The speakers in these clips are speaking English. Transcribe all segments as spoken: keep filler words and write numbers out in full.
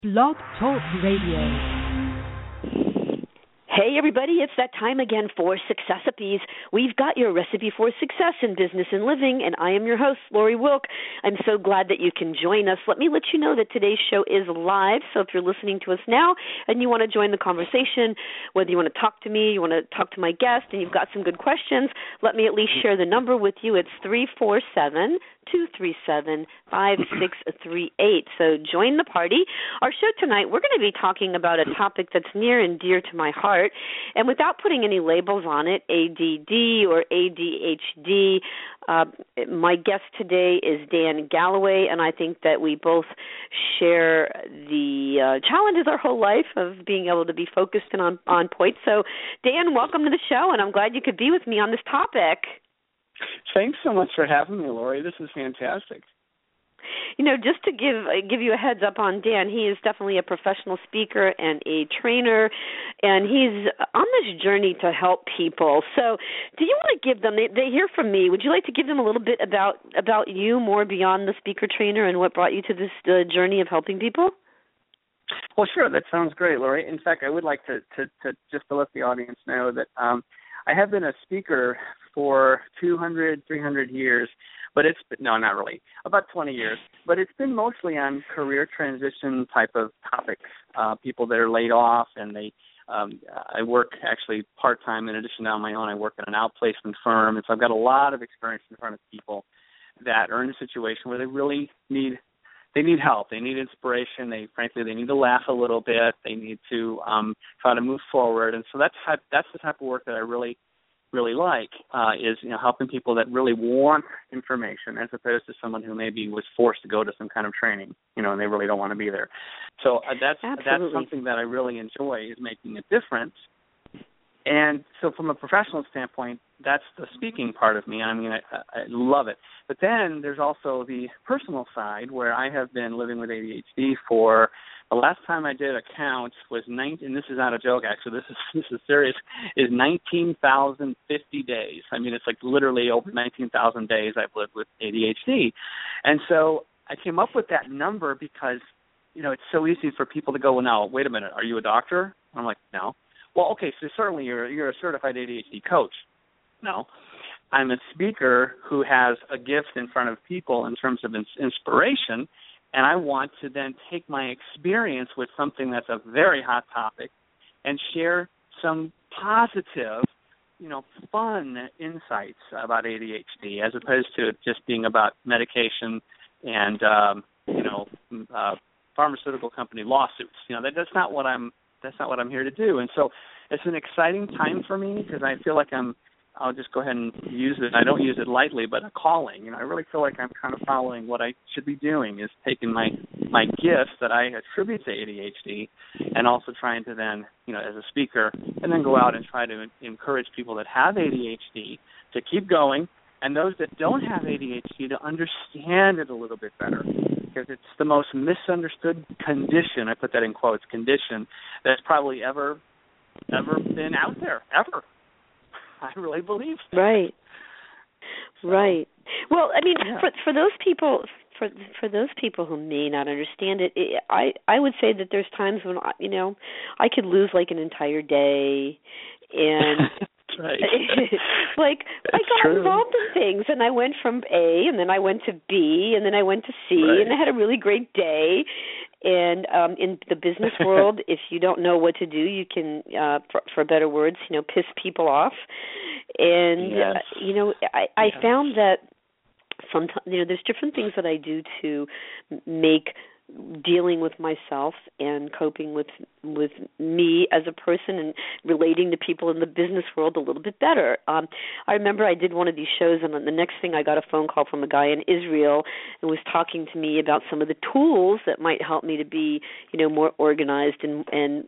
Blog Talk Radio. Hey everybody, it's that time again for Successopies. We've got your recipe for success in business and living, and I am your host, Lori Wilk. I'm so glad that you can join us. Let me let you know that today's show is live, so if you're listening to us now and you want to join the conversation, whether you want to talk to me, you want to talk to my guest, and you've got some good questions, let me at least share the number with you. It's three four seven, two three seven, five six three eight. So join the party. Our show tonight, we're going to be talking about a topic that's near and dear to my heart. And without putting any labels on it, A D D or A D H D, uh, my guest today is Dan Galloway, and I think that we both share the uh, challenges our whole life of being able to be focused and on, on point. So, Dan, welcome to the show, and I'm glad you could be with me on this topic. Thanks so much for having me, Lori. This is fantastic. You know, just to give uh, give you a heads up on Dan, he is definitely a professional speaker and a trainer, and he's on this journey to help people. So do you want to give them, they, they hear from me, would you like to give them a little bit about, about you more beyond the speaker trainer and what brought you to this uh, journey of helping people? Well, sure. That sounds great, Lori. In fact, I would like to, to, to just to let the audience know that um, I have been a speaker for two hundred, three hundred years, but it's, no, not really, about twenty years, but it's been mostly on career transition type of topics, uh, people that are laid off, and they, um, I work actually part-time in addition to on my own. I work at an outplacement firm, and so I've got a lot of experience in front of people that are in a situation where they really need, they need help, they need inspiration, they, frankly, they need to laugh a little bit, they need to um, try to move forward, and so that's, type, that's the type of work that I really really like uh, is, you know, helping people that really want information as opposed to someone who maybe was forced to go to some kind of training, you know, and they really don't want to be there. So uh, that's Absolutely. that's something that I really enjoy, is making a difference. And so from a professional standpoint, that's the speaking part of me. I mean, I, I love it. But then there's also the personal side where I have been living with A D H D for, the last time I did a count was nineteen, and this is not a joke actually, this is this is serious, is nineteen thousand fifty days. I mean, it's like literally over nineteen thousand days I've lived with A D H D. And so I came up with that number because, you know, it's so easy for people to go, well, now, wait a minute, are you a doctor? I'm like, no. Well, okay, so certainly you're you're a certified A D H D coach. No. I'm a speaker who has a gift in front of people in terms of ins- inspiration, and I want to then take my experience with something that's a very hot topic and share some positive, you know, fun insights about A D H D as opposed to it just being about medication and, um, you know, uh, pharmaceutical company lawsuits. You know, that, that's not what I'm That's not what I'm here to do. And so it's an exciting time for me because I feel like I'm, I'll just go ahead and use it. I don't use it lightly, but a calling. You know, I really feel like I'm kind of following what I should be doing, is taking my, my gifts that I attribute to A D H D and also trying to then, you know, as a speaker, and then go out and try to encourage people that have A D H D to keep going, and those that don't have A D H D to understand it a little bit better, because it's the most misunderstood condition, I put that in quotes, condition, that's probably ever, ever been out there, ever. I really believe so. Right, so, right. Well, I mean, yeah. for for those people, for for those people who may not understand it, it, I I would say that there's times when, you know, I could lose like an entire day, and right. like I got true. involved in things, and I went from A, and then I went to B, and then I went to C, right. and I had a really great day. And um, in the business world, if you don't know what to do, you can, uh, for, for better words, you know, piss people off. And yes. uh, you know, I, I yes. found that sometimes, you know, there's different things that I do to make dealing with myself and coping with with me as a person and relating to people in the business world a little bit better. Um, I remember I did one of these shows, and the next thing I got a phone call from a guy in Israel who was talking to me about some of the tools that might help me to be, you know, more organized and and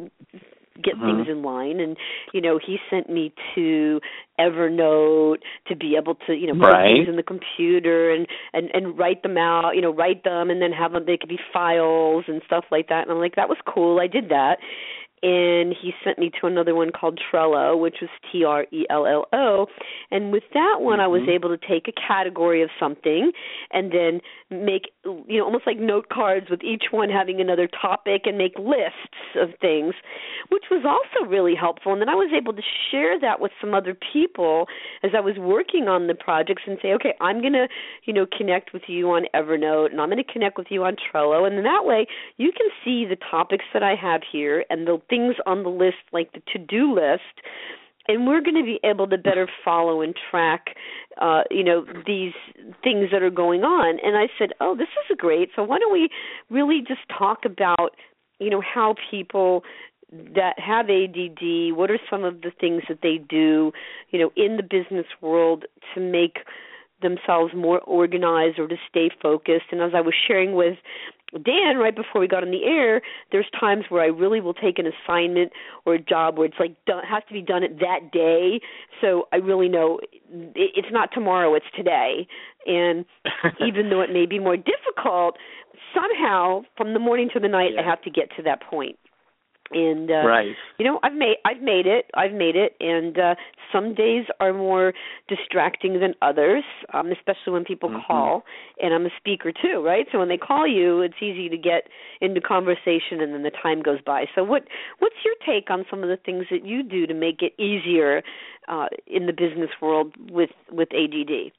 get mm-hmm. things in line. And, you know, he sent me to Evernote to be able to, you know, put right. things in the computer and, and, and write them out, you know, write them and then have them, they could be files and stuff like that. And I'm like, that was cool. I did that. and he sent me to another one called Trello, which was T R E L L O. And with that one, mm-hmm. I was able to take a category of something and then make, you know, almost like note cards with each one having another topic and make lists of things, which was also really helpful. And then I was able to share that with some other people as I was working on the projects and say, okay, I'm going to, you know, connect with you on Evernote, and I'm going to connect with you on Trello. And then that way you can see the topics that I have here and the things on the list, like the to-do list, and we're going to be able to better follow and track, uh, you know, these things that are going on. And I said, oh, this is great. So why don't we really just talk about, you know, how people that have A D D, what are some of the things that they do, you know, in the business world to make themselves more organized or to stay focused. And as I was sharing with Dan right before we got on the air, there's times where I really will take an assignment or a job where it's like done, has to be done at that day. So I really know it's not tomorrow, it's today. And even though it may be more difficult, somehow from the morning to the night, yeah. I have to get to that point. And uh, right. you know, I've made I've made it. I've made it. And uh, some days are more distracting than others, um, especially when people mm-hmm. call. And I'm a speaker too, right? So when they call you, it's easy to get into conversation, and then the time goes by. So what what's your take on some of the things that you do to make it easier uh, in the business world with with A D D?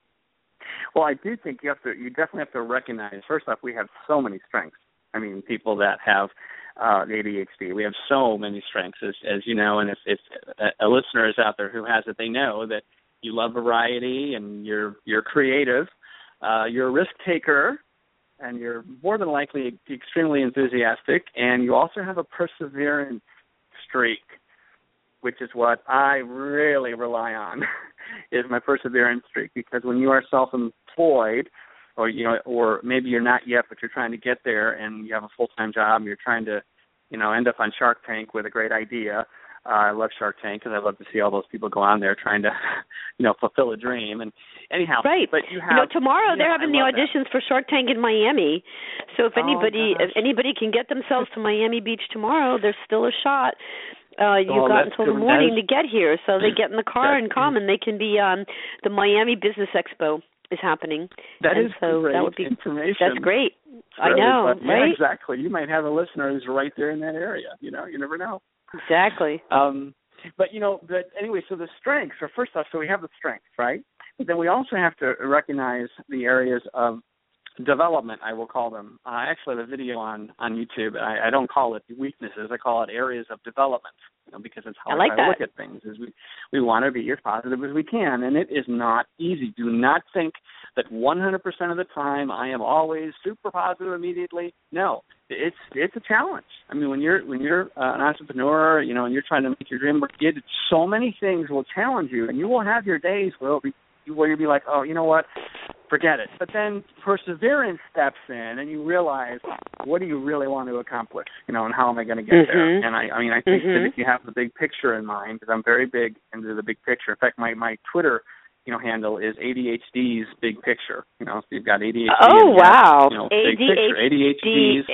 Well, I do think you have to. You definitely have to recognize. First off, we have so many strengths. I mean, people that have uh, A D H D, we have so many strengths, as, as you know. And if, if a, a listener is out there who has it, they know that you love variety and you're you're creative, uh, you're a risk taker, and you're more than likely extremely enthusiastic, and you also have a perseverance streak, which is what I really rely on, is my perseverance streak. Because when you are self-employed, or you know, or maybe you're not yet, but you're trying to get there, and you have a full-time job, and you're trying to, you know, end up on Shark Tank with a great idea. Uh, I love Shark Tank because I love to see all those people go on there trying to, you know, fulfill a dream. And anyhow, right. But you have, you know, tomorrow yeah, they're having the auditions that. for Shark Tank in Miami. So if anybody, oh, if anybody can get themselves to Miami Beach tomorrow, there's still a shot. Uh, you've oh, got until the morning is, to get here, so they get in the car and come, and they can be on um, the Miami Business Expo. Is happening. That and is so great that would be, information. That's great. Really, I know, but, right? Yeah, exactly. You might have a listener who's right there in that area. You know, you never know. Exactly. Um, but, you know, but anyway, so the strengths are, first off, so we have the strengths, right? But then we also have to recognize the areas of development, I will call them. Uh, I actually have a video on, on YouTube. I, I don't call it weaknesses. I call it areas of development, you know, because it's how I, like I that. look at things. Is we, we want to be as positive as we can, and it is not easy. Do not think that one hundred percent of the time I am always super positive immediately. No, it's it's a challenge. I mean, when you're when you're uh, an entrepreneur, you know, and you're trying to make your dream work, it, so many things will challenge you, and you will have your days where it'll be, where you'll be like, oh, you know what, forget it. But then perseverance steps in, and you realize, what do you really want to accomplish? You know, and how am I going to get mm-hmm. there? And I, I mean, I think mm-hmm. that if you have the big picture in mind, because I'm very big into the big picture. In fact, my my Twitter, you know, handle is A D H D's Big Picture. You know, so you've got A D H D. Oh and wow! You know, A D H D. big picture. A D H D's.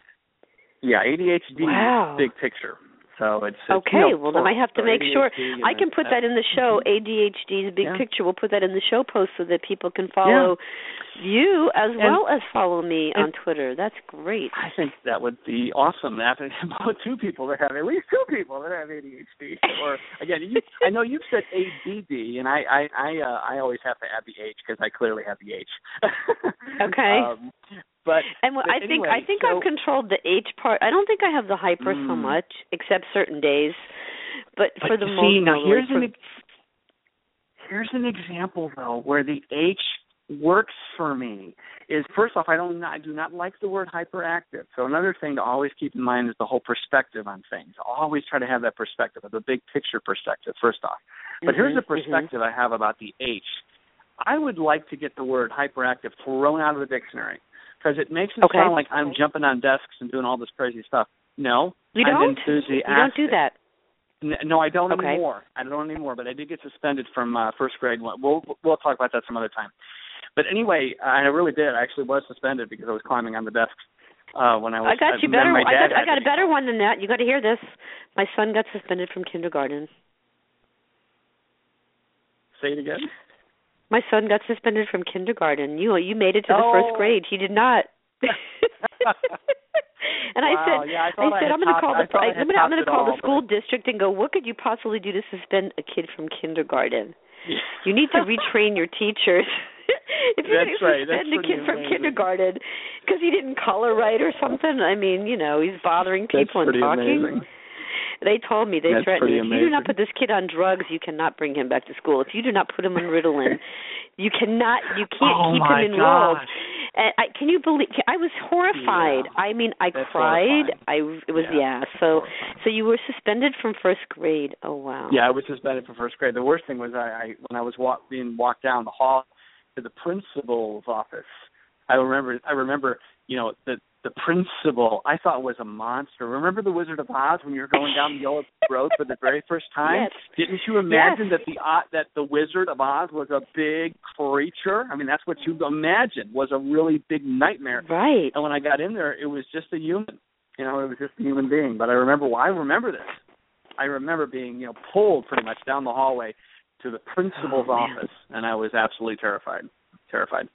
Yeah, A D H D's wow. Big Picture. So it's, it's okay. you know, well, then I have to make sure I can put that in the show. A D H D's Big yeah. Picture. We'll put that in the show post so that people can follow yeah. you as and, well as follow me on Twitter. That's great. I think that would be awesome. That about two people that have at least two people that have A D H D. Or again, you, I know you've said A D D, and I I I, uh, I always have to add the H because I clearly have the H. Okay. Um, But and but I think anyway, I think so, I've controlled the H part. I don't think I have the hyper mm, so much, except certain days. But, but for the see, most now part, here's for, an here's an example though where the H works for me. Is first off, I don't I do not like the word hyperactive. So another thing to always keep in mind is the whole perspective on things. Always try to have that perspective, the big picture perspective. First off, but mm-hmm, here's the perspective mm-hmm. I have about the H. I would like to get the word hyperactive thrown out of the dictionary. Because it makes it okay. sound like I'm jumping on desks and doing all this crazy stuff. No, you I'm don't. enthusiastic. You don't do that. No, I don't okay. anymore. I don't anymore. But I did get suspended from uh, first grade. We'll we'll talk about that some other time. But anyway, I really did. I actually was suspended because I was climbing on the desks. uh, when I was. I got you uh, better. My I dad got, I got had a better one than that. You got to hear this. My son got suspended from kindergarten. Say it again. My son got suspended from kindergarten. You you made it to the oh. first grade. He did not. And wow, I said, yeah, I, I said, I I'm going to call the, I I, I'm going to call all, the school but... district and go, what could you possibly do to suspend a kid from kindergarten? You need to retrain your teachers. If you're going to right. suspend a kid amazing. from kindergarten because he didn't color right or something, I mean, you know, he's bothering people That's and talking. Amazing. They told me, they That's threatened me, if amazing. you do not put this kid on drugs, you cannot bring him back to school. If you do not put him on Ritalin, you cannot, you can't oh keep my him enrolled. gosh. And I, can you believe? I was horrified. Yeah. I mean, I That's cried. horrifying. I it was yeah. yeah. So so you were suspended from first grade. Oh wow. Yeah, I was suspended from first grade. The worst thing was I, I when I was walk, being walked down the hall to the principal's office. I remember. I remember. You know the the principal. I thought was a monster. Remember the Wizard of Oz when you were going down the yellow road for the very first time? Yes. Didn't you imagine yes. that the uh, that the Wizard of Oz was a big creature? I mean, that's what you imagined was a really big nightmare. Right. And when I got in there, it was just a human. You know, it was just a human being. But I remember. Well, I remember this. I remember being you know pulled pretty much down the hallway to the principal's oh, office, and I was absolutely terrified. Terrified.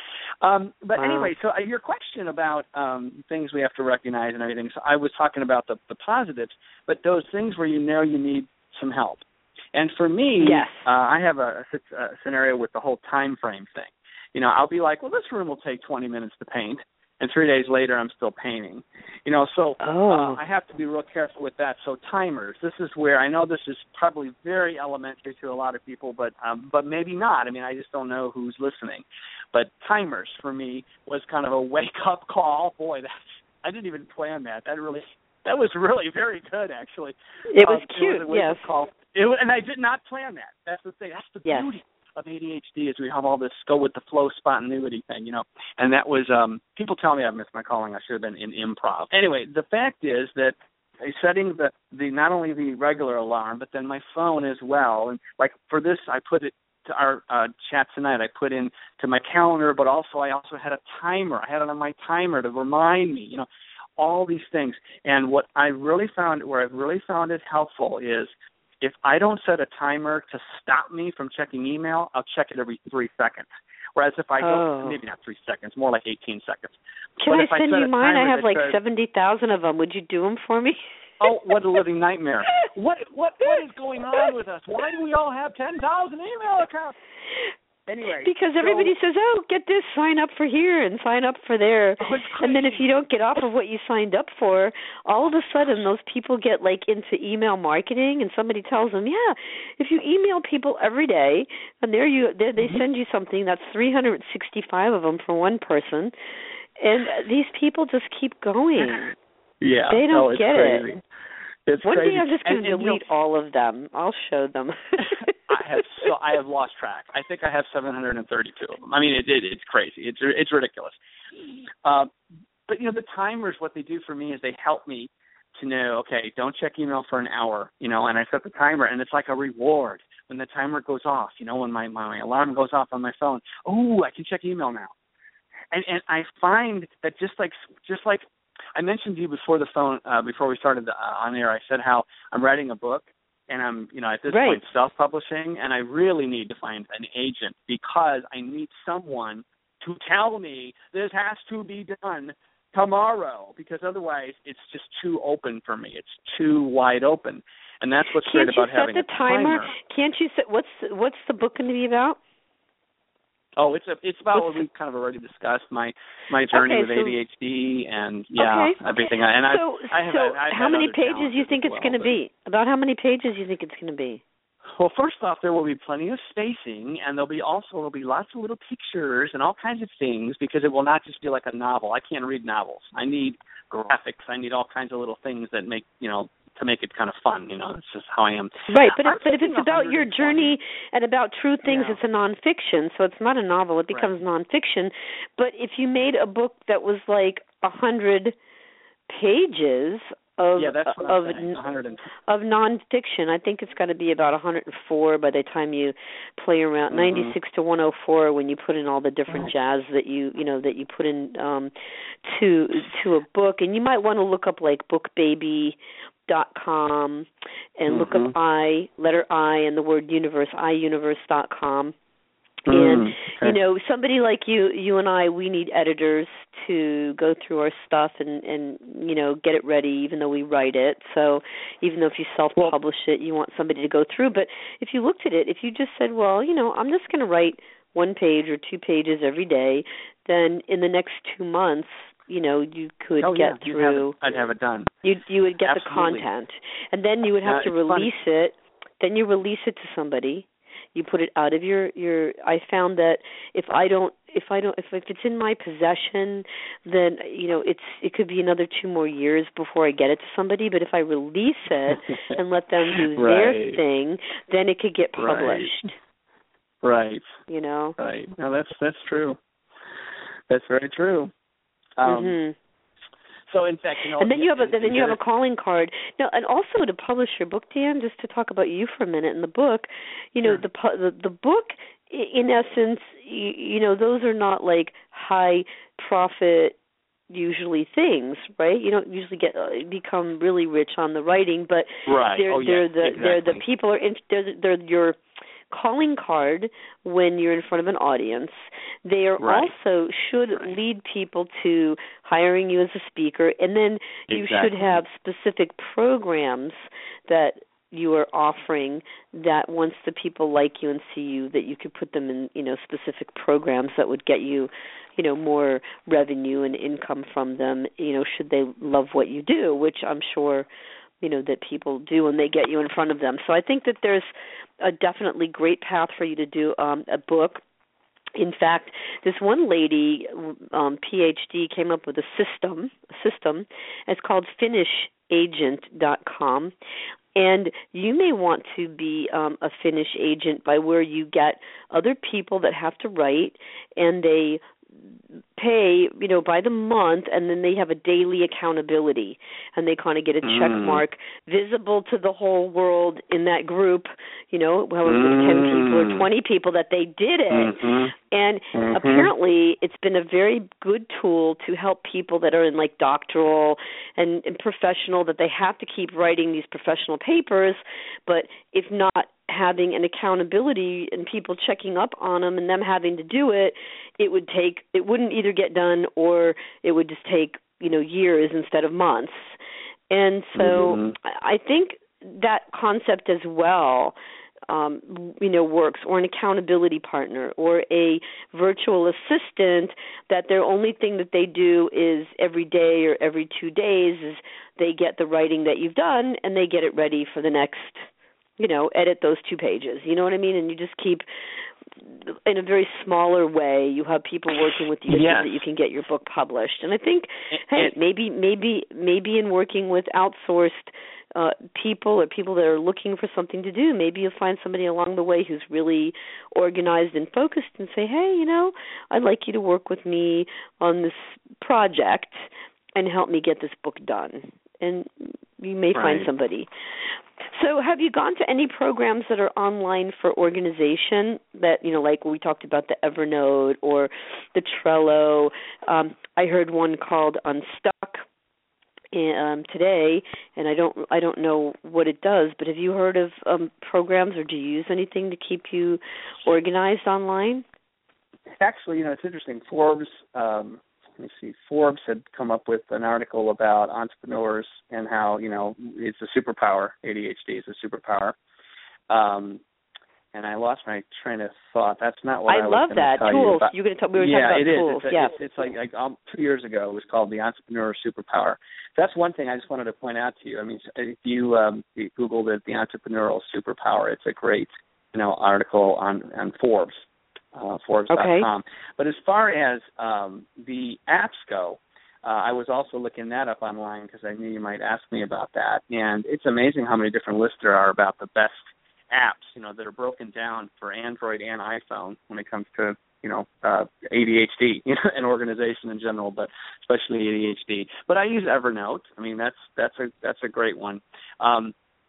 Um, but wow. anyway, so uh, your question about um, things we have to recognize and everything, so I was talking about the, the positives, but those things where you know you need some help. And for me, yes. uh, I have a, a, a scenario with the whole time frame thing. You know, I'll be like, well, this room will take twenty minutes to paint, and three days later I'm still painting. You know, so oh. uh, I have to be real careful with that. So timers, this is where I know this is probably very elementary to a lot of people, but um, but maybe not. I mean, I just don't know who's listening. But timers for me was kind of a wake-up call. Boy, that's, I didn't even plan that. That really, that was really very good, actually. It was um, cute, it was a wake-up yes. call. It was, and I did not plan that. That's the thing. That's the yes. beauty of A D H D is we have all this go with the flow spontaneity thing, you know. And that was, um, people tell me I've missed my calling. I should have been in improv. Anyway, the fact is that setting the, the not only the regular alarm, but then my phone as well. And like for this, I put it to our uh, chat tonight, I put in to my calendar, but also I also had a timer. I had it on my timer to remind me, you know, all these things. And what I really found, where I've really found it helpful is if I don't set a timer to stop me from checking email, I'll check it every three seconds. Whereas if I oh. go, maybe not three seconds, more like eighteen seconds. Can but I send I you mine? I have like says, seventy thousand of them. Would you do them for me? Oh, what a living nightmare. What what what is going on with us? Why do we all have ten thousand email accounts? Anyway. Because so, everybody says, oh, get this, sign up for here and sign up for there. Oh, and then if you don't get off of what you signed up for, all of a sudden those people get like into email marketing and somebody tells them, yeah, if you email people every day and there you there they mm-hmm. send you something, that's three hundred sixty-five of them for one person. And these people just keep going. Yeah. They don't oh, it's get crazy. it. It's One crazy. day I'm just going to delete you know, all of them. I'll show them. I have so I have lost track. I think I have seven hundred thirty-two of them. I mean, it, it, it's crazy. It's it's ridiculous. Uh, but you know, the timers, what they do for me is they help me to know. Okay, don't check email for an hour. You know, and I set the timer, and it's like a reward when the timer goes off. You know, when my my alarm goes off on my phone. Oh, I can check email now. And and I find that just like just like. I mentioned to you before the phone, uh, before we started the, uh, on air, I said how I'm writing a book, and I'm, you know, at this right. point self-publishing, and I really need to find an agent because I need someone to tell me this has to be done tomorrow, because otherwise it's just too open for me. It's too wide open, and that's what's Can't great about you set having the a timer. timer. Can't you set? What's what's the book going to be about? Oh, it's a, it's about What's what we kind of already discussed, my my journey okay, with so, A D H D and yeah, okay. everything. And so, I, I have, so I have how many other pages do you think it's well, going to be? About how many pages do you think it's going to be? Well, first off, there will be plenty of spacing, and there'll be also there'll be lots of little pictures and all kinds of things because it will not just be like a novel. I can't read novels. I need graphics. I need all kinds of little things that make you know. to make it kind of fun, you know. It's just how I am. Right, but, if, but if it's about your journey and about true things, yeah. it's a nonfiction, so it's not a novel. It becomes right. nonfiction. But if you made a book that was like a hundred pages, of yeah, that's what of I'm saying. one hundred of nonfiction. I think it's got to be about one hundred four by the time you play around. Mm-hmm. ninety-six to one oh four when you put in all the different jazz that you you know that you put in um, to to a book. And you might want to look up like bookbaby dot com and mm-hmm. look up I letter I and the word universe i universe dot com. And, mm, okay. you know, somebody like you you and I, we need editors to go through our stuff and, and, you know, get it ready, even though we write it. So even though if you self-publish it, you want somebody to go through. But if you looked at it, if you just said, well, you know, I'm just going to write one page or two pages every day, then in the next two months, you know, you could oh, get yeah. through. Have it, I'd have it done. You you would get Absolutely. the content. And then you would have uh, to release funny. it. Then you release it to somebody. You put it out of your, your I found that if I don't if I don't if, if it's in my possession, then you know it's it could be another two more years before I get it to somebody. But if I release it and let them do right. their thing, then it could get published. Right. right. You know. Right. No, that's that's true. That's very true. Um, mm-hmm. So in fact, you know, and then you have a and, then and you have a calling card. Now, and also to publish your book, Dan. Just to talk about you for a minute in the book, you know, sure. the the the book, in essence, you, you know, those are not like high profit usually things, right? You don't usually get uh, become really rich on the writing, but right. they're oh, they're yes, the exactly. they're the people are in, they're they're your calling card when you're in front of an audience. They are right. also should right. lead people to hiring you as a speaker, and then you exactly. should have specific programs that you are offering that once the people like you and see you, that you could put them in, you know, specific programs that would get you, you know, more revenue and income from them, you know, should they love what you do, which I'm sure, you know, that people do when they get you in front of them. So I think that there's a definitely great path for you to do um, a book. In fact, this one lady, um, P H D, came up with a system. A system. It's called finish agent dot com. And you may want to be um, a Finish agent by where you get other people that have to write, and they pay, you know, by the month, and then they have a daily accountability, and they kind of get a check mm. mark visible to the whole world in that group, you know, however mm. it's ten people or twenty people that they did it. Mm-hmm. And mm-hmm. apparently it's been a very good tool to help people that are in like doctoral and, and professional, that they have to keep writing these professional papers, but if not having an accountability and people checking up on them and them having to do it, it would take, it wouldn't either get done or it would just take, you know, years instead of months. And so mm-hmm. I think that concept as well, um, you know, works, or an accountability partner or a virtual assistant that their only thing that they do is every day or every two days is they get the writing that you've done and they get it ready for the next, you know, edit those two pages. You know what I mean? And you just keep, in a very smaller way, you have people working with you yes. so that you can get your book published. And I think, it, hey, it, maybe, maybe, maybe in working with outsourced uh, people or people that are looking for something to do, maybe you'll find somebody along the way who's really organized and focused and say, hey, you know, I'd like you to work with me on this project and help me get this book done. And you may right. find somebody. So have you gone to any programs that are online for organization that, you know, like we talked about the Evernote or the Trello? Um, I heard one called Unstuck um, today, and I don't I don't know what it does, but have you heard of um, programs, or do you use anything to keep you organized online? Actually, you know, it's interesting. Forbes, um, let me see, Forbes had come up with an article about entrepreneurs and how, you know, it's a superpower. A D H D is a superpower. Um, and I lost my train of thought. That's not what I, I was love going to that. tell Tools. you about. You're going to talk. We were yeah, talking about it tools. Is. It's, yeah, it's, it's like, like um, two years ago. It was called the Entrepreneur Superpower. That's one thing I just wanted to point out to you. I mean, if you, um, you Googled it, the Entrepreneurial Superpower, it's a great, you know, article on on Forbes. Uh, Forbes dot com. Okay. But as far as um, the apps go, uh, I was also looking that up online because I knew you might ask me about that. And it's amazing how many different lists there are about the best apps, you know, that are broken down for Android and iPhone when it comes to, you know, uh, A D H D, you know, and organization in general, but especially A D H D. But I use Evernote. I mean, that's that's a that's a great one. Um,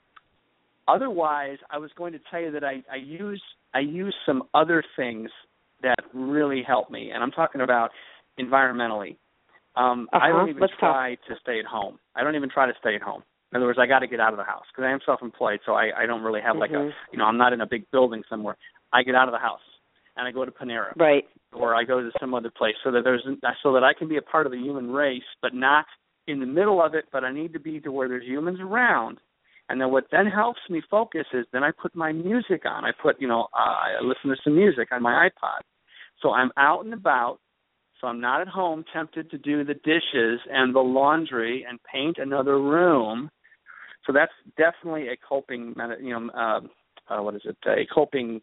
otherwise, I was going to tell you that I, I use I use some other things that really help me, and I'm talking about environmentally. Um, uh-huh. I don't even Let's try talk. to stay at home. I don't even try to stay at home. In other words, I got to get out of the house because I am self-employed, so I, I don't really have like mm-hmm. a, you know, I'm not in a big building somewhere. I get out of the house and I go to Panera, right, or I go to some other place, so that there's so that I can be a part of the human race, but not in the middle of it. But I need to be to where there's humans around. And then what then helps me focus is then I put my music on. I put, you know, uh, I listen to some music on my iPod, so I'm out and about. So I'm not at home tempted to do the dishes and the laundry and paint another room. So that's definitely a coping, you know, uh, uh, what is it? A coping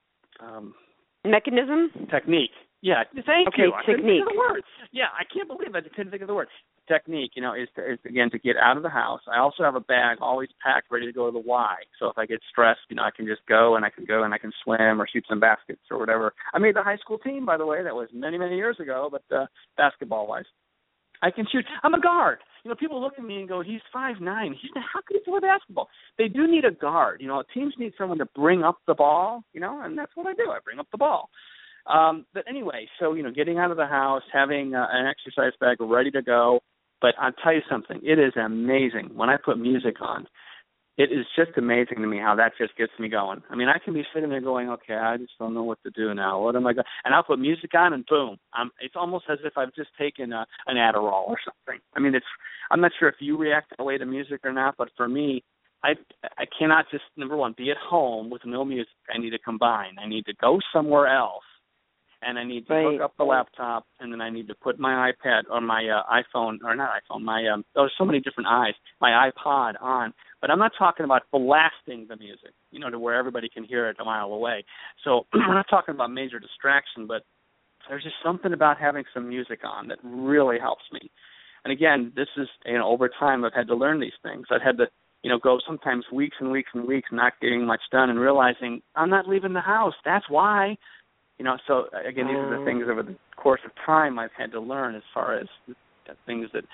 um, mechanism technique. Yeah, thank okay, you. I couldn't technique. think of the word. Yeah, I can't believe I couldn't think of the word. Technique, you know, is, to, is again to get out of the house. I also have a bag always packed, ready to go to the Y. So if I get stressed, you know, I can just go and I can go and I can swim or shoot some baskets or whatever. I made the high school team, by the way. That was many, many years ago, but uh, basketball-wise, I can shoot. I'm a guard. You know, people look at me and go, "He's five nine. He's how can he play basketball?" They do need a guard. You know, teams need someone to bring up the ball. You know, and that's what I do. I bring up the ball. Um, but anyway, so you know, getting out of the house, having uh, an exercise bag ready to go. But I'll tell you something, it is amazing. When I put music on, it is just amazing to me how that just gets me going. I mean, I can be sitting there going, okay, I just don't know what to do now. What am I going to – and I'll put music on and boom. I'm, it's almost as if I've just taken a, an Adderall or something. I mean, it's – I'm not sure if you react that way to music or not, but for me, I, I cannot just, number one, be at home with no music. I need to combine. I need to go somewhere else. And I need to right. hook up the laptop, and then I need to put my iPad or my uh, iPhone, or not iPhone, my um, there's so many different eyes, my iPod on. But I'm not talking about blasting the music, you know, to where everybody can hear it a mile away. So we're not talking about major distraction, but there's just something about having some music on that really helps me. And again, this is, you know, over time I've had to learn these things. I've had to, you know, go sometimes weeks and weeks and weeks not getting much done and realizing I'm not leaving the house. That's why. You know, so again, these are the things over the course of time I've had to learn as far as things that,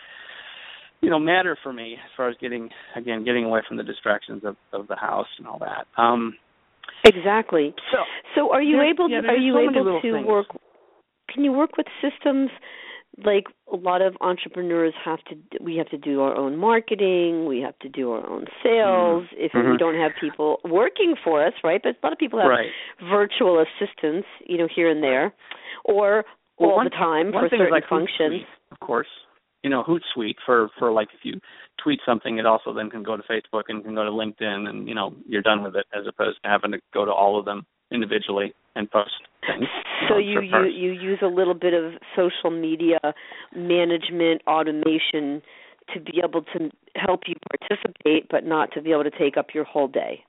you know, matter for me as far as getting, again, getting away from the distractions of, of the house and all that. Um, exactly. So, so are you there, able? Yeah, are you so able to things. work? Can you work with systems? Like a lot of entrepreneurs have to, we have to do our own marketing, we have to do our own sales. Mm-hmm. If mm-hmm. we don't have people working for us, right? But a lot of people have right. virtual assistants, you know, here and there, or well, all one, the time one for thing certain is like functions. Hootsuite, of course, you know, Hootsuite for for like if you tweet something, it also then can go to Facebook and can go to LinkedIn, and you know, you're done with it, as opposed to having to go to all of them individually and post things. So you, know, you, you, you use a little bit of social media management automation to be able to help you participate, but not to be able to take up your whole day.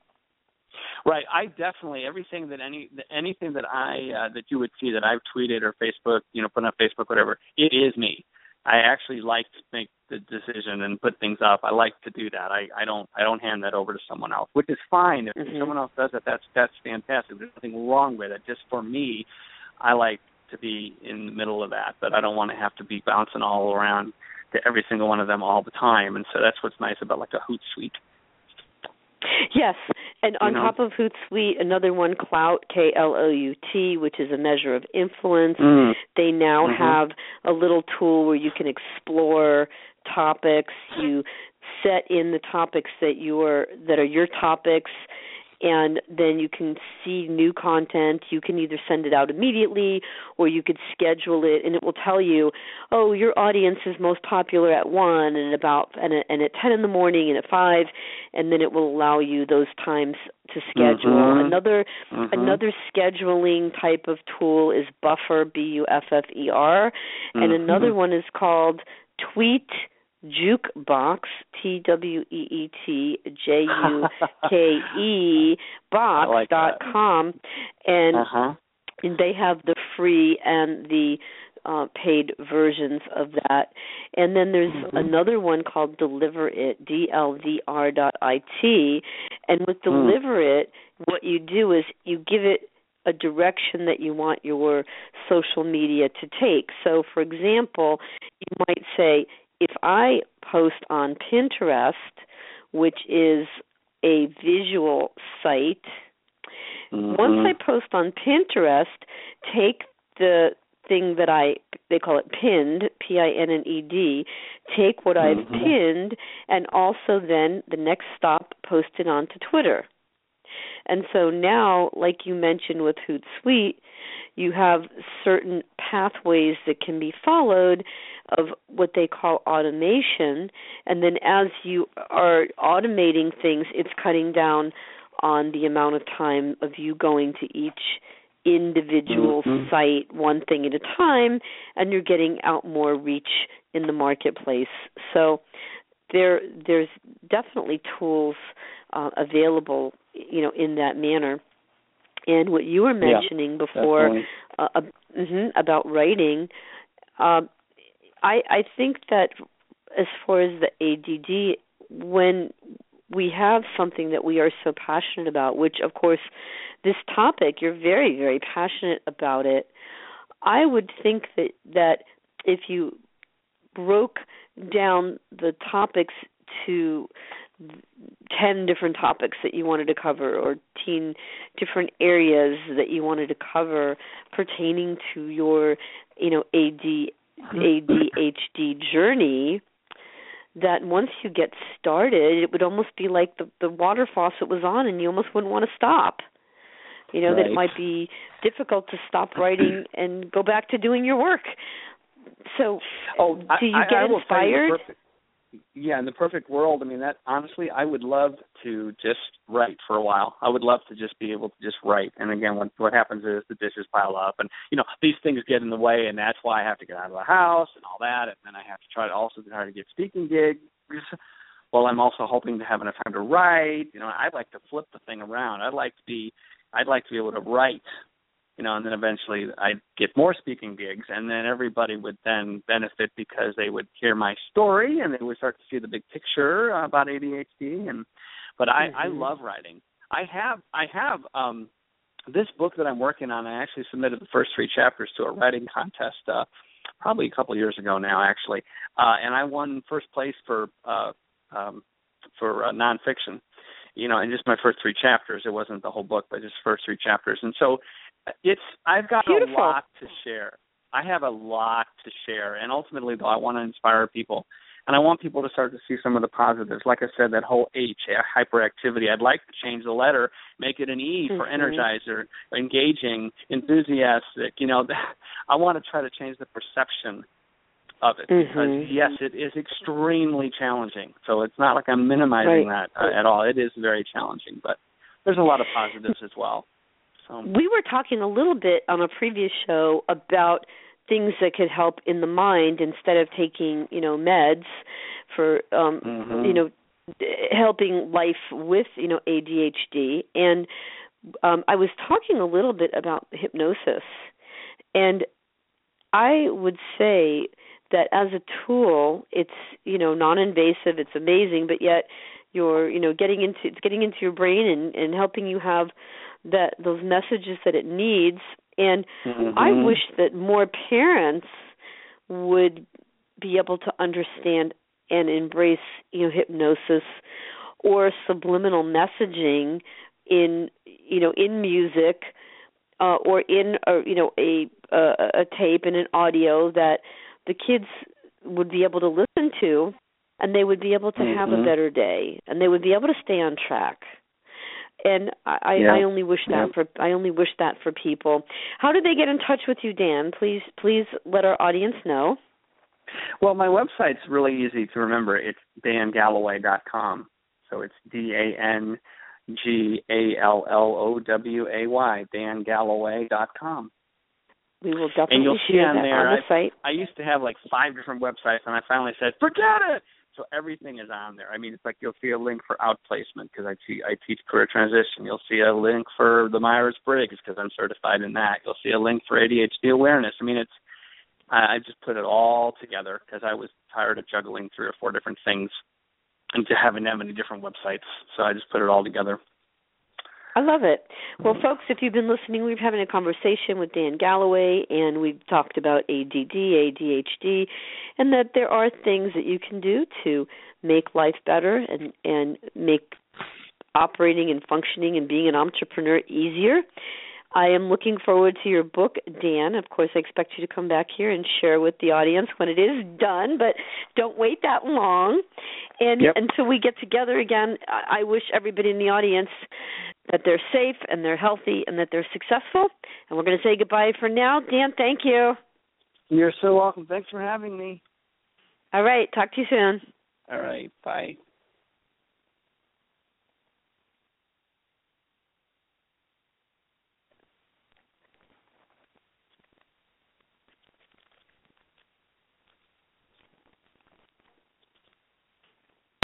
Right. I definitely, everything that any anything that I uh, that you would see that I've tweeted or Facebook, you know, put on Facebook, whatever, it is me. I actually like to make the decision and put things up. I like to do that. I, I don't I don't hand that over to someone else, which is fine. If mm-hmm. someone else does it, that's that's fantastic. There's nothing wrong with it. Just for me, I like to be in the middle of that, but I don't want to have to be bouncing all around to every single one of them all the time. And so that's what's nice about like a Hootsuite. Yes, and on you know? top of Hootsuite, another one, Klout, K L O U T, which is a measure of influence. Mm. They now mm-hmm. have a little tool where you can explore topics. You set in the topics that you are that are your topics, and then you can see new content. You can either send it out immediately or you could schedule it, and it will tell you, oh, your audience is most popular at one and about and at, and at ten in the morning and at five, and then it will allow you those times to schedule. Mm-hmm. Another mm-hmm. another scheduling type of tool is Buffer, B U F F E R, mm-hmm. and another one is called Tweet Jukebox, T W E E T J U K E box like dot com, and uh-huh. they have the free and the uh, paid versions of that. And then there's mm-hmm. another one called Deliver It, D L V R dot I T, and with Deliver mm. It, what you do is you give it a direction that you want your social media to take. So, for example, you might say, if I post on Pinterest, which is a visual site, mm-hmm. once I post on Pinterest, take the thing that I, they call it pinned, P I N N E D, take what mm-hmm. I've pinned, and also then the next stop, post it onto Twitter. And so now, like you mentioned with Hootsuite, you have certain pathways that can be followed of what they call automation. And then as you are automating things, it's cutting down on the amount of time of you going to each individual mm-hmm. site, one thing at a time, and you're getting out more reach in the marketplace. So there, there's definitely tools uh, available, you know, in that manner. And what you were mentioning yeah, before uh, uh, mm-hmm, about writing, uh, I, I think that as far as the A D D, when we have something that we are so passionate about, which, of course, this topic, you're very, very passionate about it, I would think that, that if you broke down the topics to ten different topics that you wanted to cover, or ten different areas that you wanted to cover pertaining to your, you know, A D, A D H D journey, that once you get started, it would almost be like the, the water faucet was on and you almost wouldn't want to stop. You know, right. that it might be difficult to stop writing and go back to doing your work. So oh, do you I, get I, I inspired? Yeah, in the perfect world, I mean, that honestly, I would love to just write for a while. I would love to just be able to just write. And again, what what happens is the dishes pile up, and you know these things get in the way, and that's why I have to get out of the house and all that, and then I have to try to also try to get speaking gigs. Well, I'm also hoping to have enough time to write. You know, I'd like to flip the thing around. I'd like to be, I'd like to be able to write. You know, and then eventually I'd get more speaking gigs, and then everybody would then benefit because they would hear my story and they would start to see the big picture about A D H D. And but I, mm-hmm. I love writing. I have I have um, this book that I'm working on. I actually submitted the first three chapters to a writing contest uh, probably a couple of years ago now, actually, uh, and I won first place for uh, um, for uh, nonfiction. You know, and just my first three chapters. It wasn't the whole book, but just first three chapters. And so it's I've got Beautiful. a lot to share. I have a lot to share, and ultimately, though, I want to inspire people, and I want people to start to see some of the positives. Like I said, that whole H, hyperactivity. I'd like to change the letter, make it an E for mm-hmm. energizer, engaging, enthusiastic. You know, I want to try to change the perception of it because mm-hmm. yes, it is extremely challenging. So it's not like I'm minimizing right. that uh, at all. It is very challenging, but there's a lot of positives as well. So we were talking a little bit on a previous show about things that could help in the mind instead of taking, you know, meds for, um, mm-hmm. you know, helping life with, you know, A D H D. And um, I was talking a little bit about hypnosis, and I would say that as a tool, it's, you know, non-invasive, it's amazing, but yet you're, you know, getting into it's getting into your brain and, and helping you have that those messages that it needs. And mm-hmm. I wish that more parents would be able to understand and embrace, you know, hypnosis or subliminal messaging in, you know, in music uh, or in, a, you know, a, a a tape and an audio that the kids would be able to listen to, and they would be able to mm-hmm. have a better day, and they would be able to stay on track. And I, yeah. I only wish that yeah. for I only wish that for people. How do they get in touch with you, Dan? Please, please let our audience know. Well, my website's really easy to remember. It's dan galloway dot com. So it's D A N G A L L O W A Y, dan galloway dot com. We will definitely and you'll see share on that there, on the I, site. I used to have like five different websites, and I finally said, forget it! So everything is on there. I mean, it's like you'll see a link for outplacement because I, te- I teach career transition. You'll see a link for the Myers-Briggs because I'm certified in that. You'll see a link for A D H D awareness. I mean, it's I just put it all together because I was tired of juggling three or four different things and to having that many different websites. So I just put it all together. I love it. Well, folks, if you've been listening, we've been having a conversation with Dan Galloway, and we've talked about A D D, A D H D, and that there are things that you can do to make life better and, and make operating and functioning and being an entrepreneur easier. I am looking forward to your book, Dan. Of course, I expect you to come back here and share with the audience when it is done, but don't wait that long. And yep. until we get together again, I wish everybody in the audience that they're safe and they're healthy and that they're successful. And we're going to say goodbye for now. Dan, thank you. You're so welcome. Thanks for having me. All right. Talk to you soon. All right. Bye.